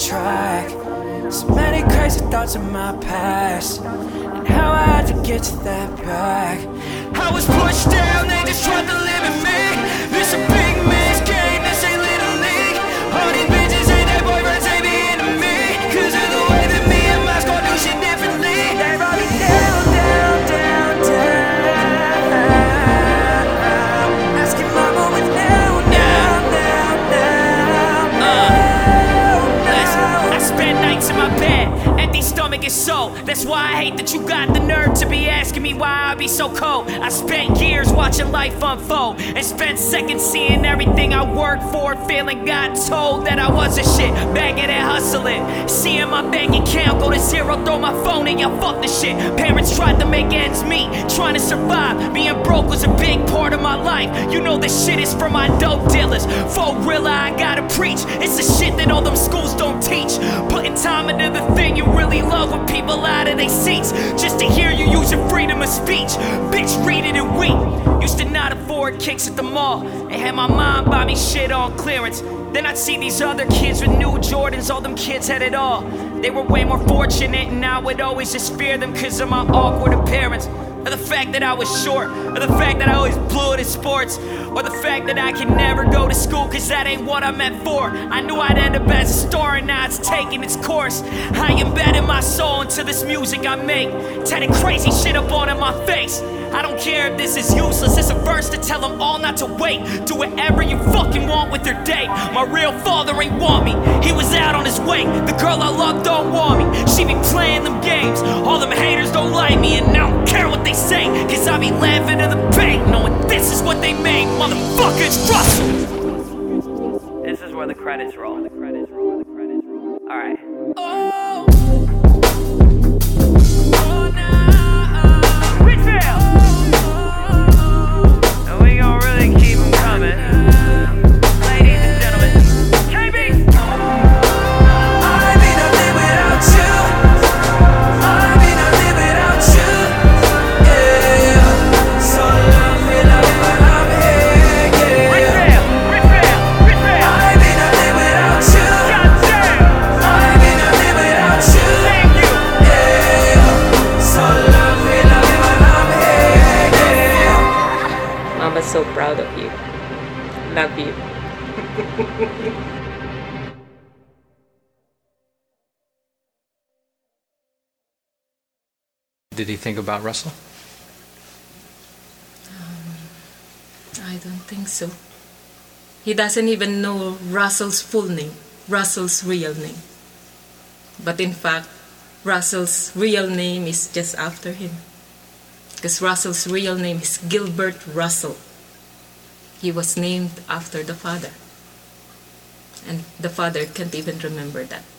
track. So many crazy thoughts in my past, and how I had to get to that back. I was pushed down, they just tried to limit me. This a big man's game, this ain't little league. All these bitches ain't their boyfriends, they be into me. Cause of the way that me and my squad do shit differently. They brought me down, down, down, down. Asking mama with now, now, now, now. Listen, I spend nights in my bed, empty stomach is so. That's why I hate that you got the nerve to be asking me why I be so cold. I spent years watching life unfold, and spent seconds seeing everything I worked for, feeling got told that I wasn't shit, begging and hustling. Seeing my bank account go to zero, throw my phone and y'all fuck the shit. Parents tried to make ends meet, trying to survive. Being broke was a big part of my life. You know this shit is for my dope dealers. For real, I gotta preach. It's the shit that all them schools don't teach. Putting time into the thing you really love when people out of their seats, just to hear you use your freedom of speech. Bitch, read it and weep. Used to not afford kicks at the mall, and had my mom buy me shit on clearance. Then I'd see these other kids with new Jordans, all them kids had it all. They were way more fortunate, and I would always just fear them cause of my awkward appearance. Or the fact that I was short, or the fact that I always blew it in sports, or the fact that I could never go to school cause that ain't what I'm meant for. I knew I'd end up as a star and now it's taking its course. I embedded my soul into this music I make, tatted crazy shit up on in my face. I don't care if this is useless, it's a verse to tell them all not to wait. Do whatever you fucking want with your day. My real father ain't want me, he was out on his way. The girl I love don't want me, she be playing them games. All them haters don't like me, and I don't care what they say, cause I be laughing to the bank, knowing this is what they make. Motherfuckers, Russell! This is where the credits roll. Alright. Oh! And we gon' really keep them coming. Ladies and gentlemen, KB! I be nothing without you. I be nothing without you. Yeah. So love me when I'm here. Yeah. I be nothing without you. I be nothing without you. Yeah. So love me when I'm here. Yeah. Mama's so proud of you. Love you. Did he think about Russell? I don't think so. He doesn't even know Russell's full name, Russell's real name. But in fact, Russell's real name is just after him. Because Russell's real name is Gilbert Russell. He was named after the father. And the father can't even remember that.